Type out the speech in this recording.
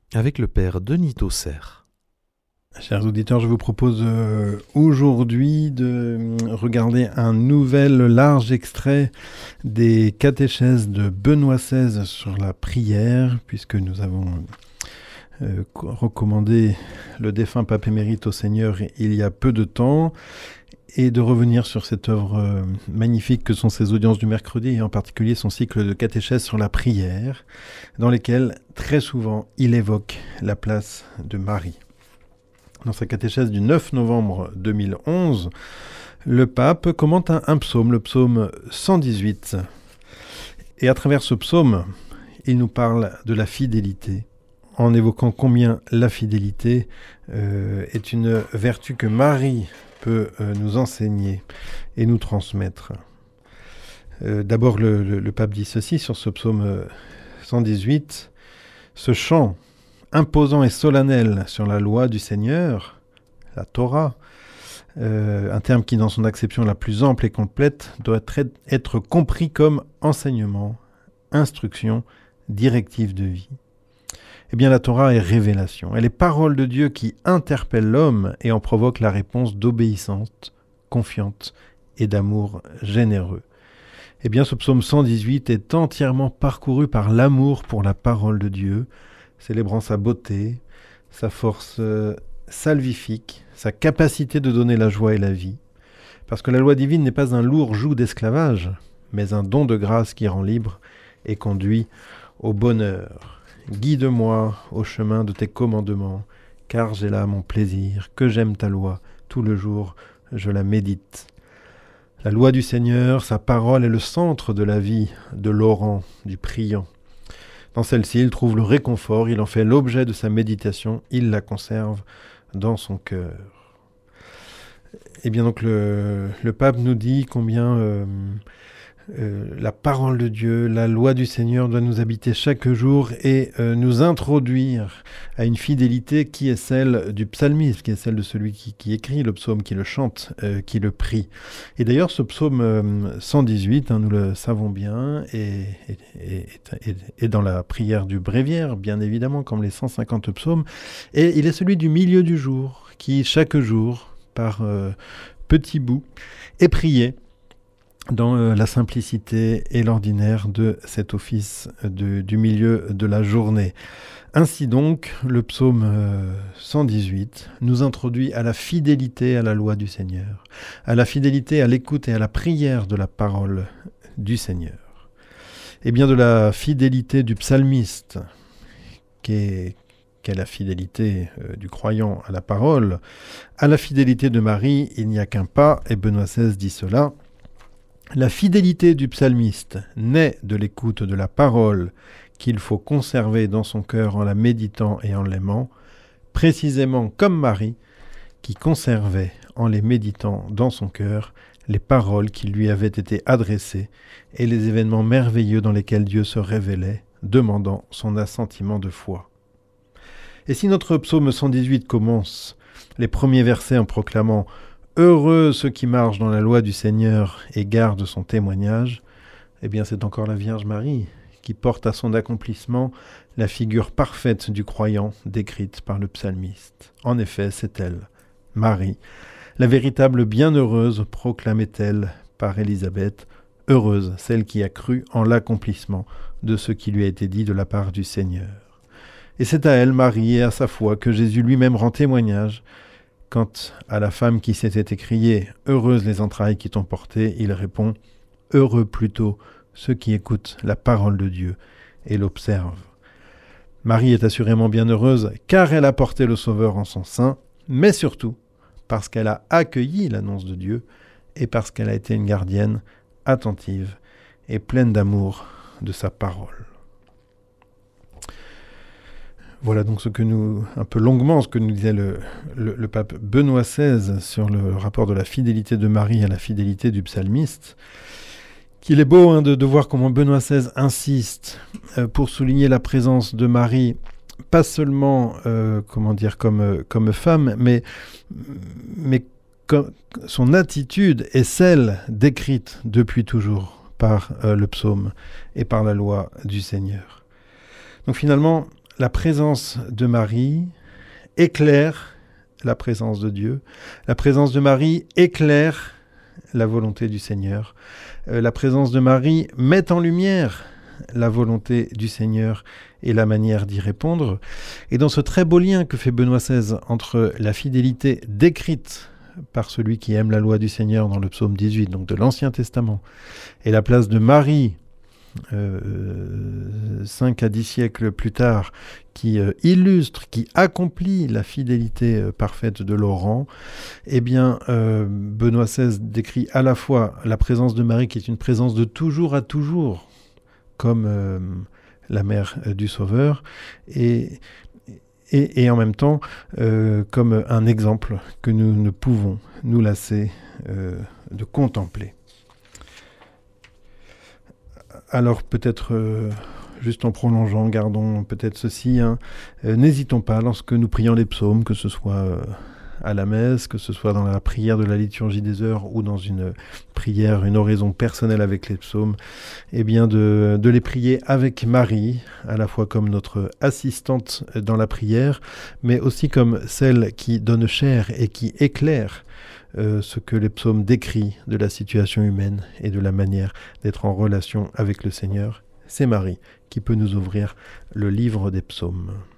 avec le père Denis Tausser. Chers auditeurs, je vous propose aujourd'hui de regarder un nouvel large extrait des catéchèses de Benoît XVI sur la prière, puisque nous avons recommandé le défunt pape émérite au Seigneur il y a peu de temps, et de revenir sur cette œuvre magnifique que sont ses audiences du mercredi, et en particulier son cycle de catéchèses sur la prière, dans lesquelles très souvent il évoque la place de Marie. Dans sa catéchèse du 9 novembre 2011, le pape commente un psaume, le psaume 118. Et à travers ce psaume, il nous parle de la fidélité, en évoquant combien la fidélité est une vertu que Marie peut nous enseigner et nous transmettre. D'abord, le pape dit ceci sur ce psaume 118. Ce chant imposant et solennel sur la loi du Seigneur, la Torah, un terme qui, dans son acception la plus ample et complète, doit être compris comme enseignement, instruction, directive de vie. Eh bien, la Torah est révélation. Elle est parole de Dieu qui interpelle l'homme et en provoque la réponse d'obéissance, confiante et d'amour généreux. Eh bien, ce psaume 118 est entièrement parcouru par l'amour pour la parole de Dieu, célébrant sa beauté, sa force salvifique, sa capacité de donner la joie et la vie. Parce que la loi divine n'est pas un lourd joug d'esclavage, mais un don de grâce qui rend libre et conduit au bonheur. Guide-moi au chemin de tes commandements, car j'ai là mon plaisir, que j'aime ta loi, tout le jour je la médite. La loi du Seigneur, sa parole est le centre de la vie de l'orant, du priant. Dans celle-ci, il trouve le réconfort, il en fait l'objet de sa méditation, il la conserve dans son cœur. Et bien donc le pape nous dit combien la parole de Dieu, la loi du Seigneur doit nous habiter chaque jour et nous introduire à une fidélité qui est celle du psalmiste, qui est celle de celui qui écrit le psaume, qui le chante, qui le prie. Et d'ailleurs, ce psaume 118, nous le savons bien, est dans la prière du bréviaire, bien évidemment, comme les 150 psaumes, et il est celui du milieu du jour, qui chaque jour, par petits bouts, est prié dans la simplicité et l'ordinaire de cet office du milieu de la journée. Ainsi donc, le psaume 118 nous introduit à la fidélité à la loi du Seigneur, à la fidélité à l'écoute et à la prière de la parole du Seigneur. Et bien de la fidélité du psalmiste, qu'est la fidélité du croyant à la parole, à la fidélité de Marie, il n'y a qu'un pas, et Benoît XVI dit cela. La fidélité du psalmiste naît de l'écoute de la parole qu'il faut conserver dans son cœur en la méditant et en l'aimant, précisément comme Marie, qui conservait en les méditant dans son cœur les paroles qui lui avaient été adressées et les événements merveilleux dans lesquels Dieu se révélait, demandant son assentiment de foi. Et si notre psaume 118 commence les premiers versets en proclamant « Heureux ceux qui marchent dans la loi du Seigneur et gardent son témoignage », eh bien c'est encore la Vierge Marie qui porte à son accomplissement la figure parfaite du croyant décrite par le psalmiste. En effet, c'est elle, Marie, la véritable bienheureuse proclamait-elle par Élisabeth, heureuse celle qui a cru en l'accomplissement de ce qui lui a été dit de la part du Seigneur. Et c'est à elle, Marie, et à sa foi que Jésus lui-même rend témoignage. Quant à la femme qui s'était écriée « Heureuses les entrailles qui t'ont porté », il répond « Heureux plutôt ceux qui écoutent la parole de Dieu et l'observent ». Marie est assurément bienheureuse car elle a porté le Sauveur en son sein, mais surtout parce qu'elle a accueilli l'annonce de Dieu et parce qu'elle a été une gardienne attentive et pleine d'amour de sa parole. Voilà donc un peu longuement, ce que nous disait le pape Benoît XVI sur le rapport de la fidélité de Marie à la fidélité du psalmiste. Qu'il est beau de voir comment Benoît XVI insiste pour souligner la présence de Marie, pas seulement comme femme, mais son attitude est celle décrite depuis toujours par le psaume et par la loi du Seigneur. Donc finalement, la présence de Marie éclaire la présence de Dieu. La présence de Marie éclaire la volonté du Seigneur. La présence de Marie met en lumière la volonté du Seigneur et la manière d'y répondre. Et dans ce très beau lien que fait Benoît XVI entre la fidélité décrite par celui qui aime la loi du Seigneur dans le psaume 18, donc de l'Ancien Testament, et la place de Marie, 5 à 10 siècles plus tard, qui illustre, qui accomplit la fidélité parfaite de Laurent, eh bien, Benoît XVI décrit à la fois la présence de Marie, qui est une présence de toujours à toujours, comme la mère du Sauveur, et en même temps comme un exemple que nous ne pouvons nous lasser de contempler. Alors peut-être, juste en prolongeant, gardons peut-être ceci, n'hésitons pas lorsque nous prions les psaumes, que ce soit à la messe, que ce soit dans la prière de la liturgie des heures ou dans une prière, une oraison personnelle avec les psaumes, eh bien de les prier avec Marie, à la fois comme notre assistante dans la prière, mais aussi comme celle qui donne chair et qui éclaire ce que les psaumes décrivent de la situation humaine et de la manière d'être en relation avec le Seigneur. C'est Marie qui peut nous ouvrir le livre des psaumes.